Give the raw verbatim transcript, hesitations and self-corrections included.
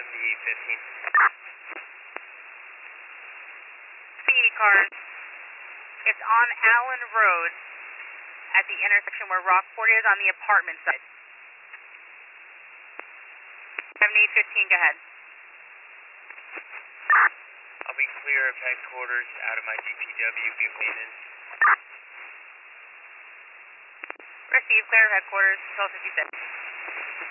seventy-eight fifteen. Speedy cars. It's on Allen Road at the intersection where Rockport is on the apartment side. seventy-eight fifteen, go ahead. I'll be clear of headquarters out of my D P W, give maintenance. Receive, clear of headquarters, twelve fifty-six.